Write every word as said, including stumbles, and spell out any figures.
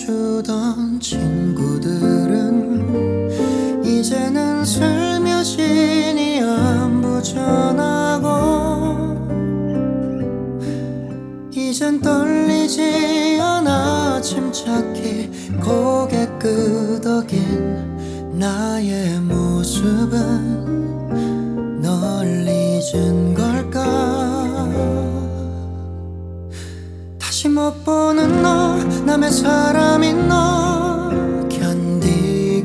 챙겨주던 친구들은 이제는 슬며시니 안부 전하고, 이젠 떨리지 않아 침착히 고개 끄덕인 나의 모습은 널 잊은 걸까? 다시 못 보는 너, 남의 사랑